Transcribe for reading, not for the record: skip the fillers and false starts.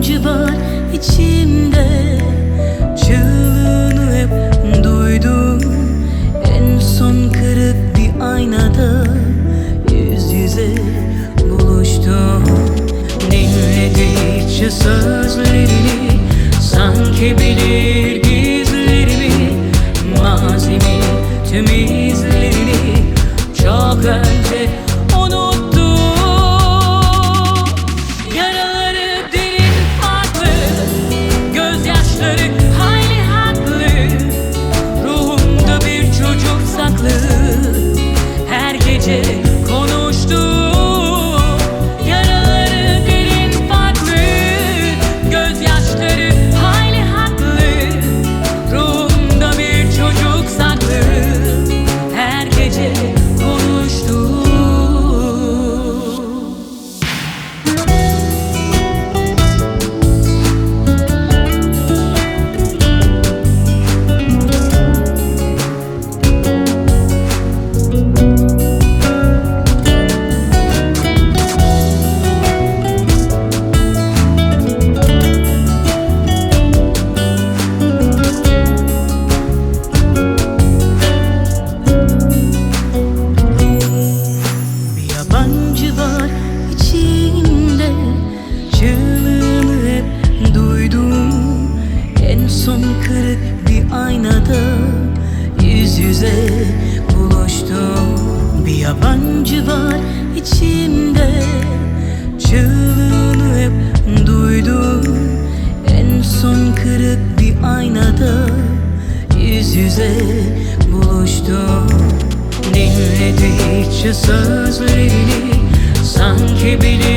yabancı var içimde. Çığlığını hep duydum. En son kırık bir aynada yüz yüze buluştum. Dinledikçe sözlerini sanki bilir gizlerimi, mazimin tüm izlerini çok önce unuttum. Yaraları derin farklı, gözyaşları hayli haklı. Ruhumda bir çocuk saklı, her gece konuştum. Yaraları derin farklı, gözyaşları hayli haklı. Ruhumda bir çocuk saklı, her gece konuştum. Yabancı var içimde, çığlığını hep duydum. En son kırık bir aynada yüz yüze buluştum. Bir yabancı var içimde, çığlığını hep duydum. En son kırık bir aynada yüz yüze buluştum. Dinledikçe sözlerini sanki bilir